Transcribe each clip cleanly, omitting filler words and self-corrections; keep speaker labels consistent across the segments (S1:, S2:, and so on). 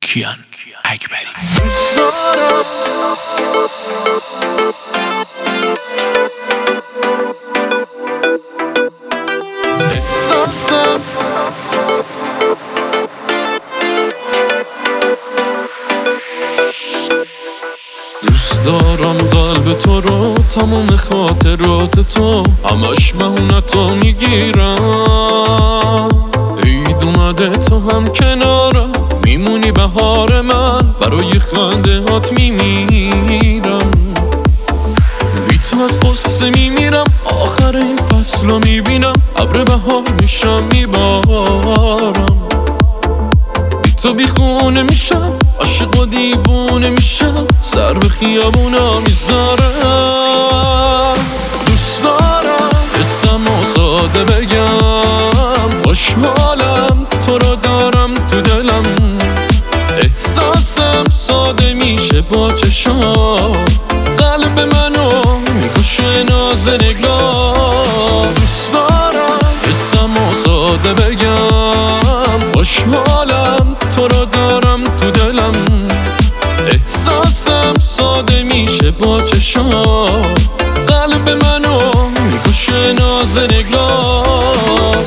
S1: کیان اکبری.
S2: دوست دارم قلب تو رو، تمام خاطرات تو، همش مهونتو میگیرم. عید اومده تو هم کنارم، میمونی بهار من، برای خنده هات میمیرم. بی تو از قصه میمیرم، آخر این فصل رو میبینم، ابر بهار میشم میبارم. بی تو بی خونه میشم، عاشق و دیوونه میشم، سر به خیابونا میذارم. دوست دارم قصم و ساده بگم، خوشحالم تو رو دارم تو دلم. احساسم ساده میشه با چشام، قلب منو میکشه ناز نگاه. دوست دارم قصم و ساده بگم، خوشحالم تو رو دارم تو دلم. احساسم ساده میشه با چشام، قلب منو میکشه ناز نگاه.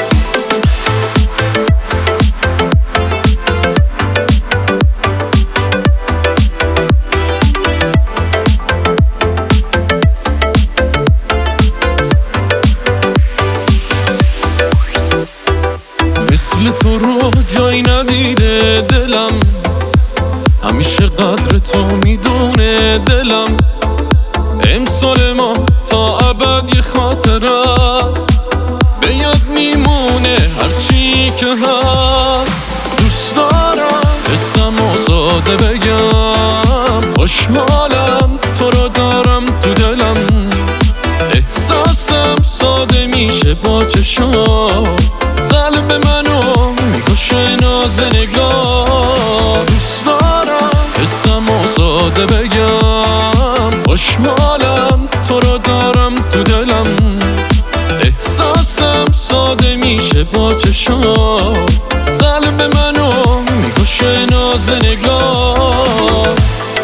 S2: مثل تو رو جای ندیده دلم، همیشه قدر تو میدونه دلم. امسال ما تا ابد یه خاطر است، به یاد میمونه هرچی که هست. دوست دارم قصم و ساده بگم، خوشحالم تو رو دارم تو دلم. احساسم ساده میشه با چشام، قلب منو میکشه ناز نگاه. دوست دارم قصم و ساده بگم، خوشحالم تو رو دارم تو دلم. احساسم ساده میشه با چشام، قلب منو میکشه ناز نگاه.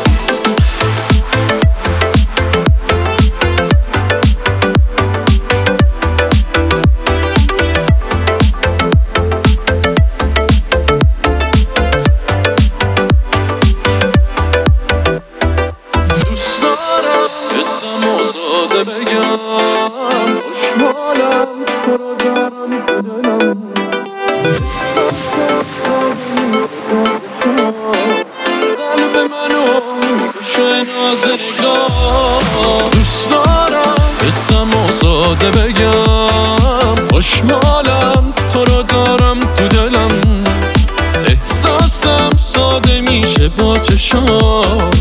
S2: بگم خوشحالم تو رو دارم تو دلم. قلب منو میکشه ناز نگاه. دوست دارم قصم و ساده بگم، خوشحالم تو رو دارم تو دلم. احساسم ساده میشه با چشام،